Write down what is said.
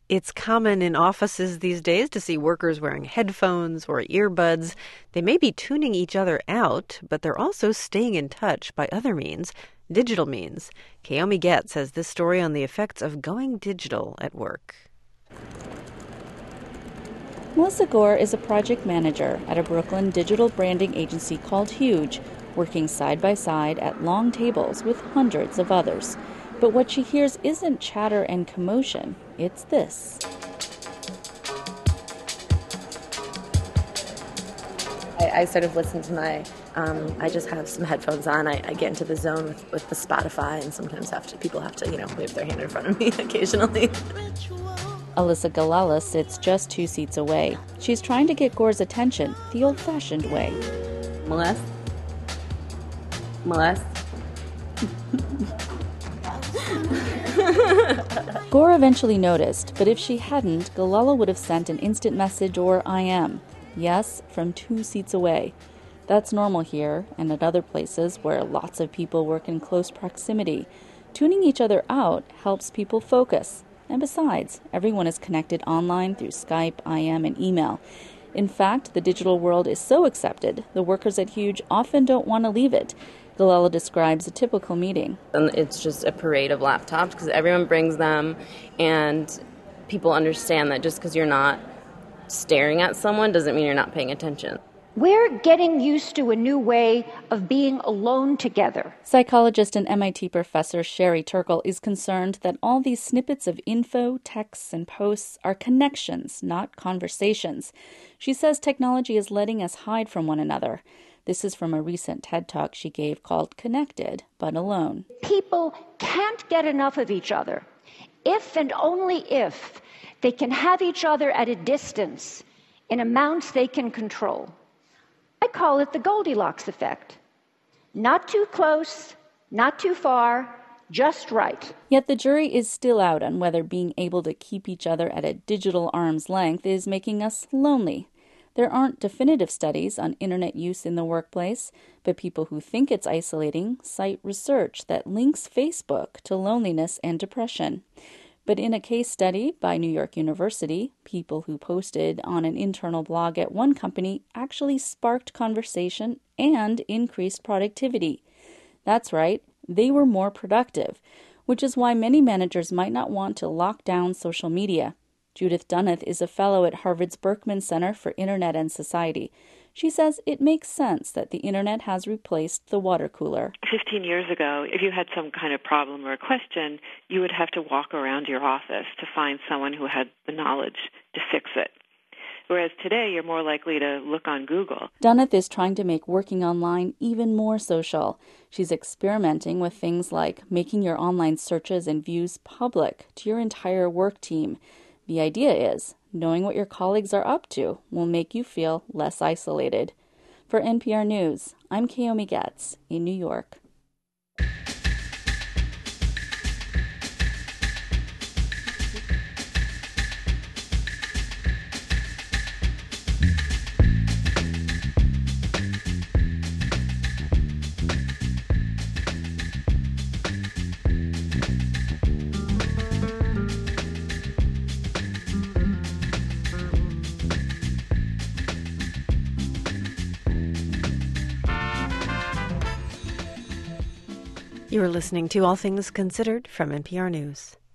It's common in offices these days to see workers wearing headphones or earbuds. They may be tuning each other out, but they're also staying in touch by other means, digital means. Kaomi Getz has this story on the effects of going digital at work. Melissa Gore is a project manager at a Brooklyn digital branding agency called Huge, working side by side at long tables with hundreds of others. But what she hears isn't chatter and commotion, it's this. I sort of listen to my, I just have some headphones on. I get into the zone with the Spotify, and sometimes people have to, wave their hand in front of me occasionally. Alyssa Galala sits just 2 seats away. She's trying to get Gore's attention the old-fashioned way. Molest? Gore eventually noticed, but if she hadn't, Galala would have sent an instant message or IM. Yes, from 2 seats away. That's normal here and at other places where lots of people work in close proximity. Tuning each other out helps people focus. And besides, everyone is connected online through Skype, IM, and email. In fact, the digital world is so accepted, the workers at Huge often don't want to leave it. Galala describes a typical meeting. And it's just a parade of laptops because everyone brings them, and people understand that just because you're not staring at someone doesn't mean you're not paying attention. We're getting used to a new way of being alone together. Psychologist and MIT professor Sherry Turkle is concerned that all these snippets of info, texts, and posts are connections, not conversations. She says technology is letting us hide from one another. This is from a recent TED Talk she gave called Connected, but Alone. People can't get enough of each other if and only if they can have each other at a distance in amounts they can control. I call it the Goldilocks effect. Not too close, not too far, just right. Yet the jury is still out on whether being able to keep each other at a digital arm's length is making us lonely. There aren't definitive studies on internet use in the workplace, but people who think it's isolating cite research that links Facebook to loneliness and depression. But in a case study by New York University, people who posted on an internal blog at one company actually sparked conversation and increased productivity. That's right, they were more productive, which is why many managers might not want to lock down social media. Judith Dunneth is a fellow at Harvard's Berkman Center for Internet and Society. She says it makes sense that the internet has replaced the water cooler. 15 years ago, if you had some kind of problem or a question, you would have to walk around your office to find someone who had the knowledge to fix it. Whereas today, you're more likely to look on Google. Dunneth is trying to make working online even more social. She's experimenting with things like making your online searches and views public to your entire work team. The idea is, knowing what your colleagues are up to will make you feel less isolated. For NPR News, I'm Kaomi Getz in New York. You are listening to All Things Considered from NPR News.